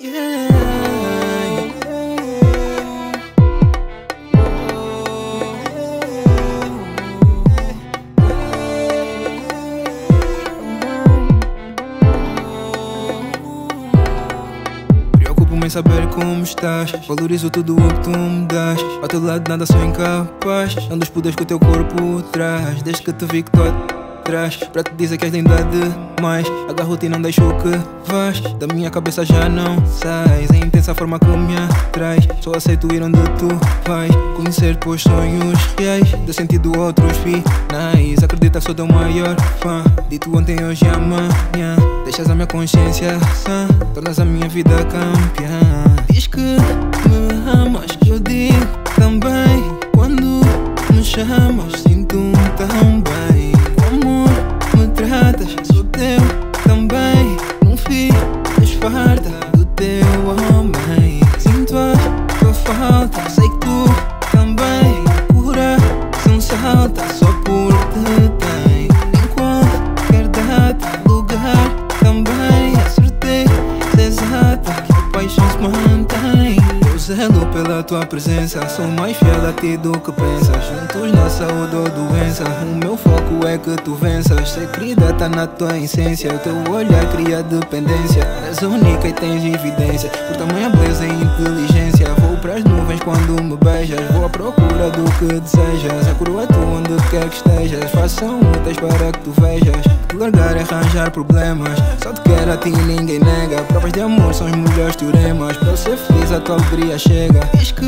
Preocupo-me em saber como estás. Valorizo tudo o que tu me das. Ao teu lado nada sou incapaz. Não dos poderes que o teu corpo traz. Desde que te vi que tu atrás, para te dizer que és linda demais. Agarro-te e não deixo que vás. Da minha cabeça já não sais. É intensa a forma que me atrais. Só aceito ir onde tu vais. Conhecer teus sonhos reais. Dê sentido a outros finais. Acredita que sou teu maior fã. Dito ontem, hoje e amanhã. Deixas a minha consciência sã. Tornas a minha vida campeã. Diz que me amas, eu digo também. Quando me chamas, sinto-me tão bem. Como me tratas, sou teu também. Num fim, farta do teu homem. Sinto a tua falta, sei que tu também. O coração salta só por te tem. Em qualquer data, lugar também. A certeza exata que a paixão se mantém. Eu zelo pela tua presença, sou mais fiel a ti do que pensas. Juntos na saúde ou doença, o meu foco é que tu venças. Ser querida tá na tua essência, o teu olhar cria dependência. És única e tens evidência, por tamanha beleza e inteligência. Vou pras nuvens quando me beijas, vou à procura do que desejas. A coroa é tu onde quer que estejas, façam úteis para que tu vejas. Te largar é arranjar problemas, só te quero a ti e ninguém nega. Provas de amor são os melhores teoremas, para eu ser feliz a tua alegria chega. Diz que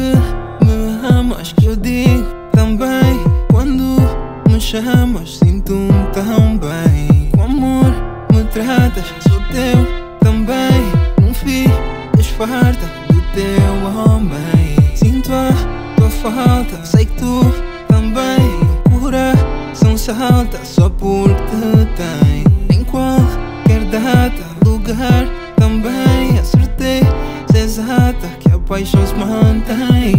me amas, que eu digo também. Quando me chamas, sinto-me tão bem. Com amor me tratas, sou teu também. Num fim, farta do teu homem. Sinto a tua falta, sei que tu também. O coração salta só por te tem. Em qualquer data, lugar também. A certeza exata que a paixão se mantém.